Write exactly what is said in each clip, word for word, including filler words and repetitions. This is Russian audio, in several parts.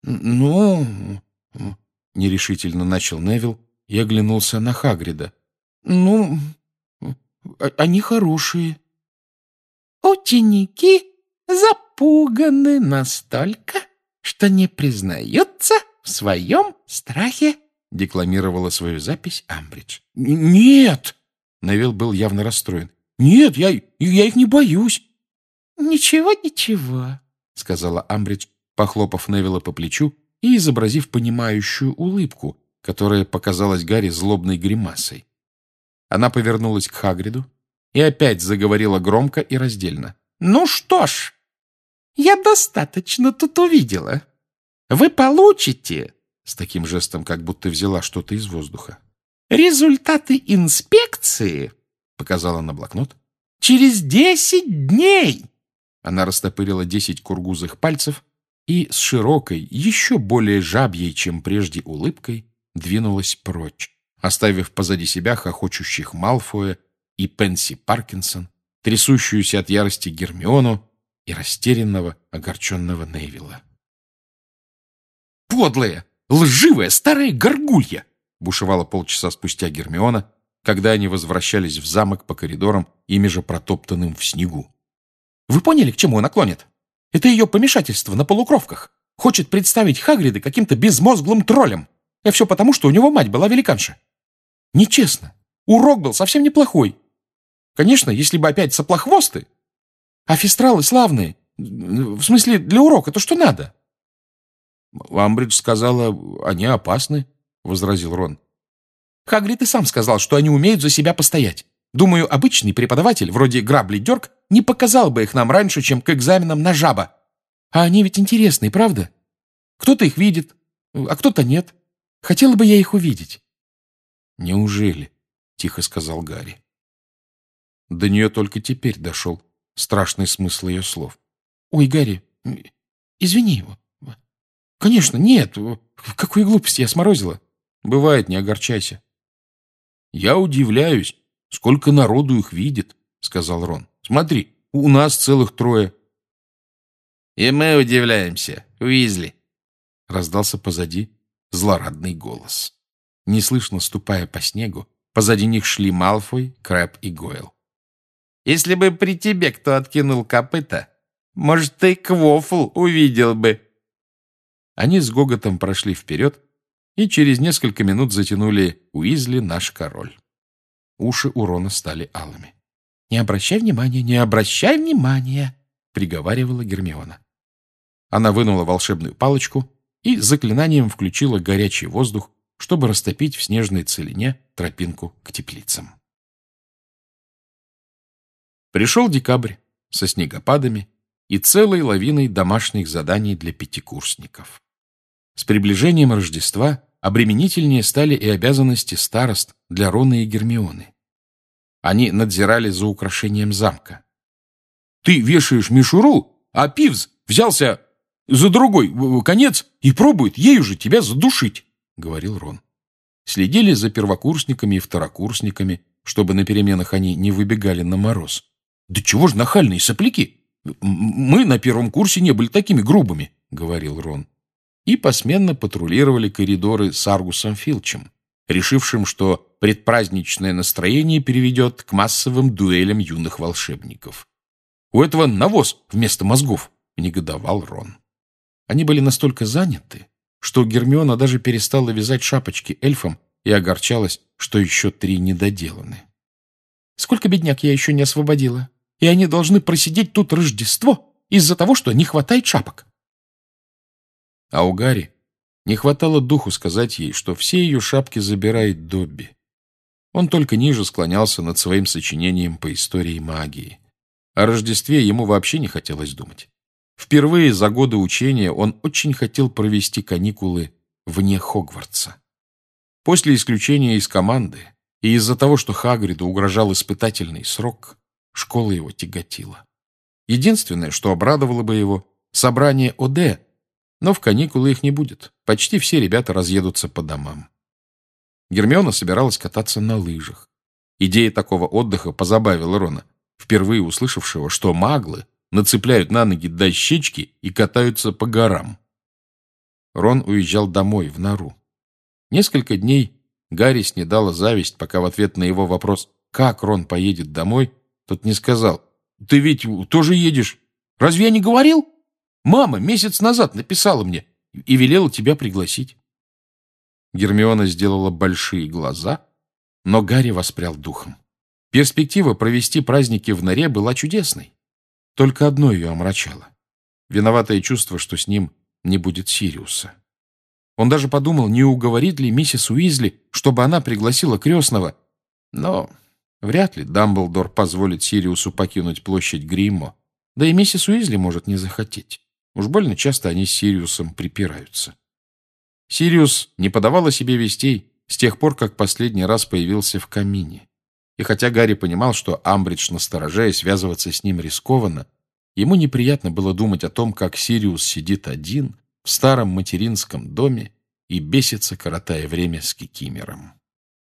Ну, нерешительно начал Невилл и оглянулся на Хагрида. Ну, они хорошие. Ученики запуганы настолько, что не признаются в своем страхе, декламировала свою запись Амбридж. Нет! Невилл был явно расстроен. Нет, я, я их не боюсь. Ничего, ничего, сказала Амбридж, похлопав Невилла по плечу и изобразив понимающую улыбку, которая показалась Гарри злобной гримасой. Она повернулась к Хагриду и опять заговорила громко и раздельно. «Ну что ж, я достаточно тут увидела. Вы получите...» С таким жестом, как будто взяла что-то из воздуха. «Результаты инспекции», — показала на блокнот, — «через десять дней». Она растопырила десять кургузых пальцев и с широкой, еще более жабьей, чем прежде, улыбкой двинулась прочь, оставив позади себя хохочущих Малфоя и Пенси Паркинсон, трясущуюся от ярости Гермиону и растерянного, огорченного Невилла. «Подлая, лживая старая горгулья!» — бушевала полчаса спустя Гермиона, когда они возвращались в замок по коридорам, ими же протоптанным в снегу. «Вы поняли, к чему она клонит? Это ее помешательство на полукровках. Хочет представить Хагрида каким-то безмозглым троллем. А все потому, что у него мать была великанша. Нечестно. Урок был совсем неплохой. Конечно, если бы опять соплохвосты. А фестралы славные. В смысле, для урока то что надо». «Амбридж сказала, они опасны», — возразил Рон. «Хагрид и сам сказал, что они умеют за себя постоять. Думаю, обычный преподаватель, вроде Грабли Дёрк, не показал бы их нам раньше, чем к экзаменам на жаба. А они ведь интересные, правда? Кто-то их видит, а кто-то нет. Хотела бы я их увидеть». «Неужели?» — тихо сказал Гарри. До нее только теперь дошел страшный смысл ее слов. «Ой, Гарри, извини его. Конечно, нет. Какую глупость я сморозила. Бывает, не огорчайся». «Я удивляюсь, сколько народу их видит», — сказал Рон. «Смотри, у нас целых трое». «И мы удивляемся, Уизли», — раздался позади злорадный голос. Неслышно ступая по снегу, позади них шли Малфой, Крэб и Гойл. «Если бы при тебе кто откинул копыта, может, ты Квофл увидел бы». Они с гоготом прошли вперед и через несколько минут затянули «Уизли наш король». Уши у Рона стали алыми. «Не обращай внимания, не обращай внимания», — приговаривала Гермиона. Она вынула волшебную палочку и заклинанием включила горячий воздух, чтобы растопить в снежной целине тропинку к теплицам. Пришел декабрь со снегопадами и целой лавиной домашних заданий для пятикурсников. С приближением Рождества обременительнее стали и обязанности старост для Рона и Гермионы. Они надзирали за украшением замка. «Ты вешаешь мишуру, а Пивз взялся за другой конец и пробует ею же тебя задушить», — говорил Рон. Следили за первокурсниками и второкурсниками, чтобы на переменах они не выбегали на мороз. «Да чего ж нахальные сопляки? Мы на первом курсе не были такими грубыми», — говорил Рон. И посменно патрулировали коридоры с Аргусом Филчем, решившим, что предпраздничное настроение переведет к массовым дуэлям юных волшебников. «У этого навоз вместо мозгов», — негодовал Рон. Они были настолько заняты, что Гермиона даже перестала вязать шапочки эльфам и огорчалась, что еще три недоделаны. «Сколько бедняк я еще не освободила, и они должны просидеть тут Рождество из-за того, что не хватает шапок». А у Гарри не хватало духу сказать ей, что все ее шапки забирает Добби. Он только ниже склонялся над своим сочинением по истории магии. О Рождестве ему вообще не хотелось думать. Впервые за годы учения он очень хотел провести каникулы вне Хогвартса. После исключения из команды и из-за того, что Хагриду угрожал испытательный срок, школа его тяготила. Единственное, что обрадовало бы его — собрание ОД, но в каникулы их не будет. Почти все ребята разъедутся по домам. Гермиона собиралась кататься на лыжах. Идея такого отдыха позабавила Рона, впервые услышавшего, что маглы нацепляют на ноги дощечки и катаются по горам. Рон уезжал домой, в нору. Несколько дней Гарри снедала зависть, пока в ответ на его вопрос, как Рон поедет домой, тот не сказал: «Ты ведь тоже едешь. Разве я не говорил? Мама месяц назад написала мне и велела тебя пригласить». Гермиона сделала большие глаза, но Гарри воспрял духом. Перспектива провести праздники в норе была чудесной. Только одно ее омрачало. Виноватое чувство, что с ним не будет Сириуса. Он даже подумал, не уговорит ли миссис Уизли, чтобы она пригласила крестного. Но вряд ли Дамблдор позволит Сириусу покинуть площадь Гриммо. Да и миссис Уизли может не захотеть. Уж больно часто они с Сириусом припираются. Сириус не подавал о себе вестей с тех пор, как последний раз появился в камине. И хотя Гарри понимал, что Амбридж настороже и связываться с ним рискованно, ему неприятно было думать о том, как Сириус сидит один в старом материнском доме и бесится, коротая время с Кикимером.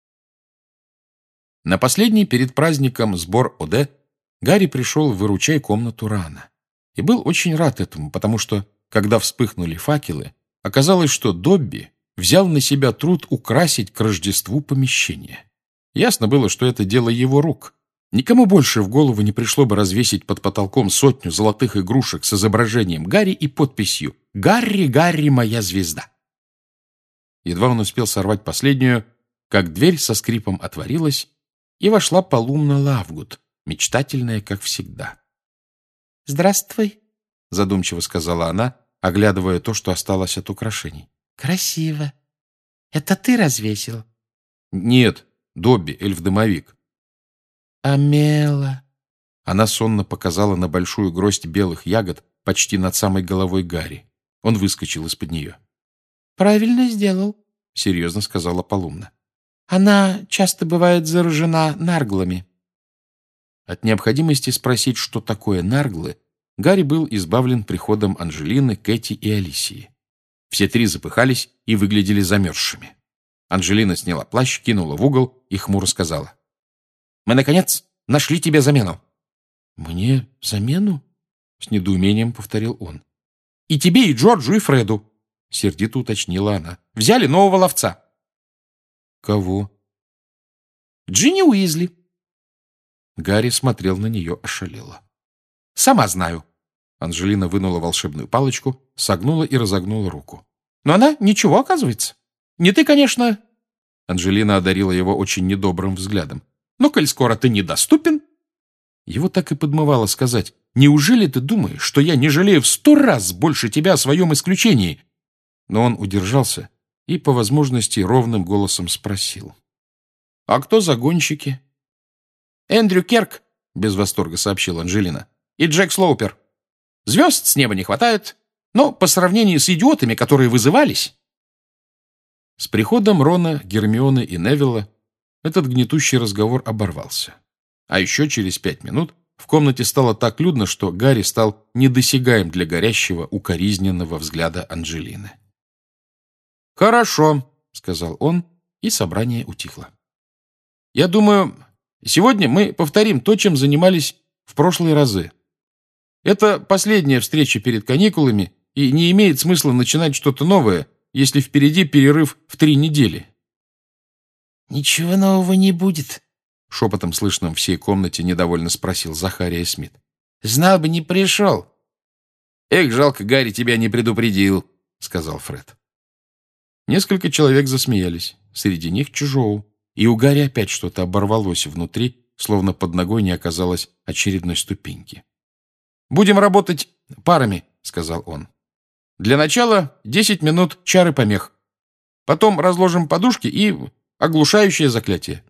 На последний перед праздником сбор ОД Гарри пришел в выручай комнату рано. И был очень рад этому, потому что, когда вспыхнули факелы, оказалось, что Добби взял на себя труд украсить к Рождеству помещение. Ясно было, что это дело его рук. Никому больше в голову не пришло бы развесить под потолком сотню золотых игрушек с изображением Гарри и подписью «Гарри, Гарри, моя звезда». Едва он успел сорвать последнюю, как дверь со скрипом отворилась, и вошла Полумна Лавгуд, мечтательная, как всегда. «Здравствуй», — задумчиво сказала она, оглядывая то, что осталось от украшений. «Красиво. Это ты развесил?» «Нет, Добби, эльф-домовик». «А Мела?» Она сонно показала на большую гроздь белых ягод почти над самой головой Гарри. Он выскочил из-под нее. «Правильно сделал», — серьезно сказала Полумна. «Она часто бывает заражена нарглами». От необходимости спросить, что такое нарглы, Гарри был избавлен приходом Анжелины, Кэти и Алисии. Все три запыхались и выглядели замерзшими. Анжелина сняла плащ, кинула в угол и хмуро сказала: «Мы, наконец, нашли тебе замену». «Мне замену?» — с недоумением повторил он. «И тебе, и Джорджу, и Фреду», — сердито уточнила она. «Взяли нового ловца». «Кого?» «Джинни Уизли». Гарри смотрел на нее ошалело. «Сама знаю». Анжелина вынула волшебную палочку, согнула и разогнула руку. «Но она ничего, оказывается. Не ты, конечно...» Анжелина одарила его очень недобрым взглядом. «Но, коль скоро ты недоступен...» Его так и подмывало сказать: «Неужели ты думаешь, что я не жалею в сто раз больше тебя о своем исключении?» Но он удержался и, по возможности, ровным голосом спросил: «А кто загонщики?» «Эндрю Керк», — без восторга сообщила Анжелина, — «и Джек Слоупер. Звезд с неба не хватает, но по сравнению с идиотами, которые вызывались...» С приходом Рона, Гермионы и Невилла этот гнетущий разговор оборвался. А еще через пять минут в комнате стало так людно, что Гарри стал недосягаем для горящего, укоризненного взгляда Анжелины. «Хорошо», — сказал он, и собрание утихло. «Я думаю, сегодня мы повторим то, чем занимались в прошлые разы. Это последняя встреча перед каникулами, и не имеет смысла начинать что-то новое, если впереди перерыв в три недели». «Ничего нового не будет», — шепотом слышным в всей комнате недовольно спросил Захария Смит. «Знал бы, не пришел». «Эх, жалко, Гарри тебя не предупредил», — сказал Фред. Несколько человек засмеялись, среди них Чжоу, и у Гарри опять что-то оборвалось внутри, словно под ногой не оказалось очередной ступеньки. «Будем работать парами», — сказал он. «Для начала десять минут чары помех. Потом разложим подушки и оглушающее заклятие».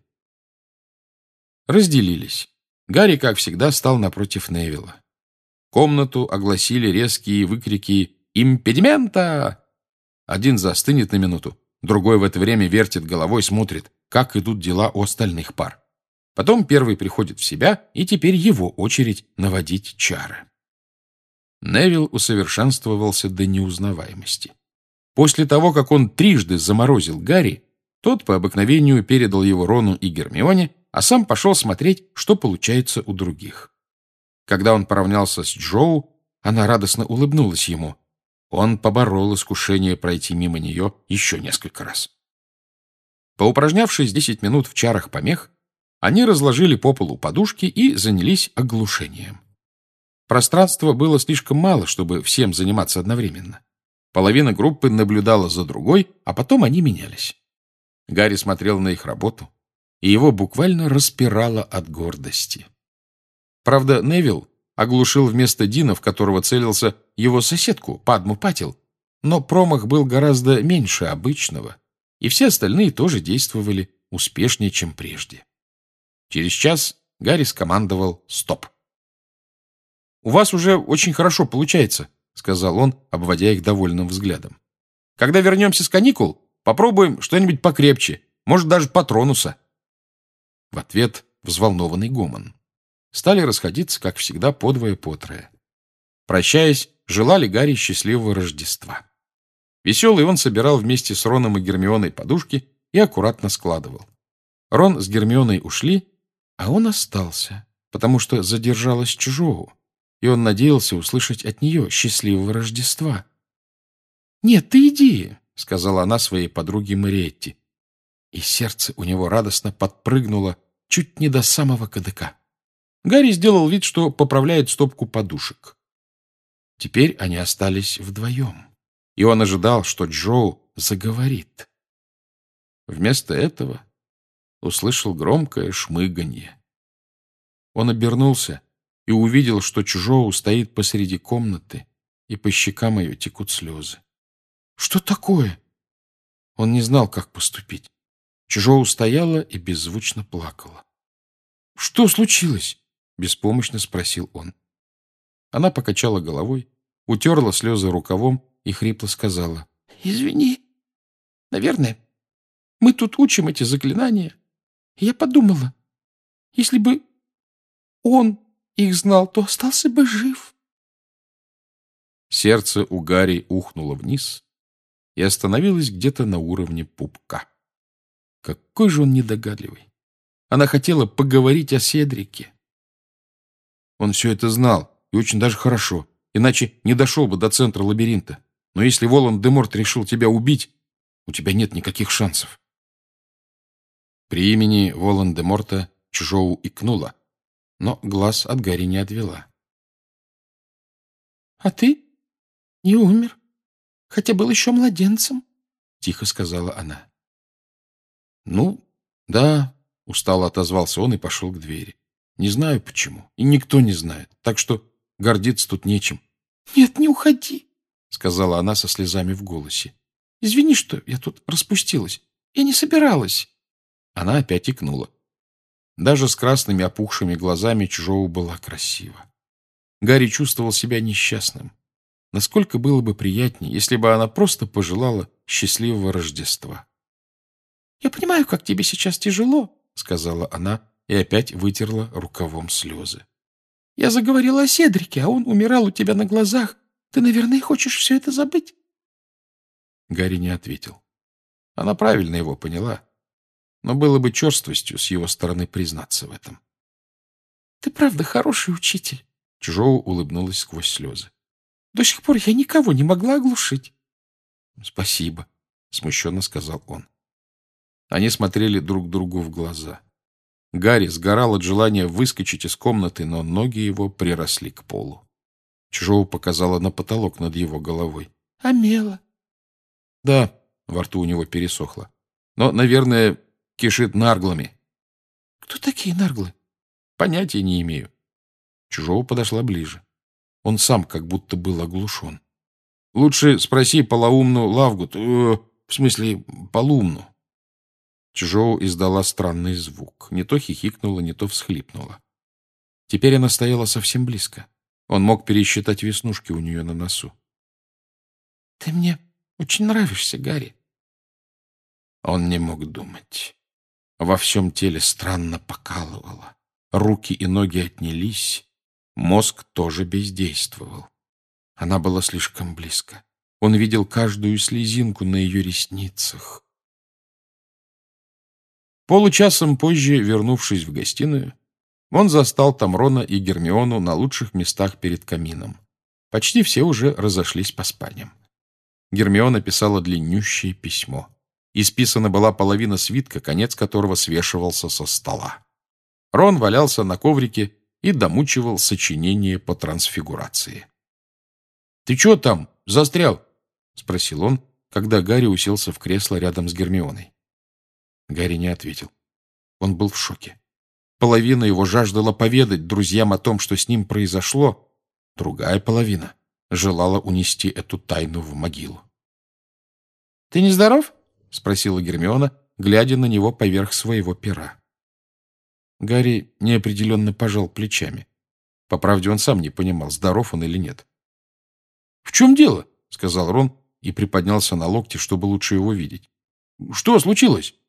Разделились. Гарри, как всегда, стал напротив Невилла. Комнату огласили резкие выкрики «Импедимента!». Один застынет на минуту, другой в это время вертит головой, смотрит, как идут дела у остальных пар. Потом первый приходит в себя, и теперь его очередь наводить чары. Невилл усовершенствовался до неузнаваемости. После того, как он трижды заморозил Гарри, тот по обыкновению передал его Рону и Гермионе, а сам пошел смотреть, что получается у других. Когда он поравнялся с Джоу, она радостно улыбнулась ему. Он поборол искушение пройти мимо нее еще несколько раз. Поупражнявшись десять минут в чарах помех, они разложили по полу подушки и занялись оглушением. Пространства было слишком мало, чтобы всем заниматься одновременно. Половина группы наблюдала за другой, а потом они менялись. Гарри смотрел на их работу, и его буквально распирало от гордости. Правда, Невилл оглушил вместо Дина, в которого целился, его соседку, Падму Патил, но промах был гораздо меньше обычного, и все остальные тоже действовали успешнее, чем прежде. Через час Гарри скомандовал «Стоп!». «У вас уже очень хорошо получается», — сказал он, обводя их довольным взглядом. «Когда вернемся с каникул, попробуем что-нибудь покрепче, может, даже Патронуса». В ответ взволнованный гомон. Стали расходиться, как всегда, подвое-потрое. Прощаясь, желали Гарри счастливого Рождества. Веселый он собирал вместе с Роном и Гермионой подушки и аккуратно складывал. Рон с Гермионой ушли, а он остался, потому что задержалась Чжоу, и он надеялся услышать от нее счастливого Рождества. «Нет, ты иди», — сказала она своей подруге Мариетти. И сердце у него радостно подпрыгнуло чуть не до самого кадыка. Гарри сделал вид, что поправляет стопку подушек. Теперь они остались вдвоем, и он ожидал, что Джоу заговорит. Вместо этого услышал громкое шмыганье. Он обернулся и увидел, что Чжоу стоит посреди комнаты, и по щекам ее текут слезы. «Что такое?» Он не знал, как поступить. Чжоу стояла и беззвучно плакала. «Что случилось?» — беспомощно спросил он. Она покачала головой, утерла слезы рукавом и хрипло сказала: «Извини. Наверное, мы тут учим эти заклинания. И я подумала, если бы он их знал, то остался бы жив». Сердце у Гарри ухнуло вниз и остановилось где-то на уровне пупка. Какой же он недогадливый. Она хотела поговорить о Седрике. Он все это знал, и очень даже хорошо, иначе не дошел бы до центра лабиринта. Но если Волан-де-Морт решил тебя убить, у тебя нет никаких шансов. При имени Волан-де-Морта Чжоу икнула, но глаз от Гарри не отвела. «А ты не умер, хотя был еще младенцем», — тихо сказала она. «Ну, да», — устало отозвался он и пошел к двери. «Не знаю почему, и никто не знает, так что гордиться тут нечем». «Нет, не уходи», — сказала она со слезами в голосе. «Извини, что я тут распустилась. Я не собиралась». Она опять икнула. Даже с красными опухшими глазами Чжоу была красива. Гарри чувствовал себя несчастным. Насколько было бы приятнее, если бы она просто пожелала счастливого Рождества. «Я понимаю, как тебе сейчас тяжело», — сказала она и опять вытерла рукавом слезы. «Я заговорила о Седрике, а он умирал у тебя на глазах. Ты, наверное, хочешь все это забыть?» Гарри не ответил. Она правильно его поняла, но было бы черствостью с его стороны признаться в этом. «Ты правда хороший учитель», — Чжоу улыбнулась сквозь слезы. «До сих пор я никого не могла оглушить». «Спасибо», — смущенно сказал он. Они смотрели друг другу в глаза. Гарри сгорал от желания выскочить из комнаты, но ноги его приросли к полу. Чжоу показала на потолок над его головой. «А Мела?» «Да», — во рту у него пересохло. «Но, наверное, кишит нарглами». «Кто такие нарглы?» «Понятия не имею». Чжоу подошла ближе. Он сам как будто был оглушен. «Лучше спроси полоумну Лавгут, э, в смысле, полумну». Чжоу издала странный звук. Не то хихикнула, не то всхлипнула. Теперь она стояла совсем близко. Он мог пересчитать веснушки у нее на носу. «Ты мне очень нравишься, Гарри». Он не мог думать. Во всем теле странно покалывало. Руки и ноги отнялись. Мозг тоже бездействовал. Она была слишком близко. Он видел каждую слезинку на ее ресницах. Получасом позже, вернувшись в гостиную, он застал там Рона и Гермиону на лучших местах перед камином. Почти все уже разошлись по спальням. Гермиона писала длиннющее письмо. Исписана была половина свитка, конец которого свешивался со стола. Рон валялся на коврике и домучивал сочинение по трансфигурации. «Ты чё там, застрял?» — спросил он, когда Гарри уселся в кресло рядом с Гермионой. Гарри не ответил. Он был в шоке. Половина его жаждала поведать друзьям о том, что с ним произошло. Другая половина желала унести эту тайну в могилу. «Ты не здоров?» — спросила Гермиона, глядя на него поверх своего пера. Гарри неопределенно пожал плечами. По правде, он сам не понимал, здоров он или нет. «В чем дело?» — сказал Рон и приподнялся на локте, чтобы лучше его видеть. «Что случилось?»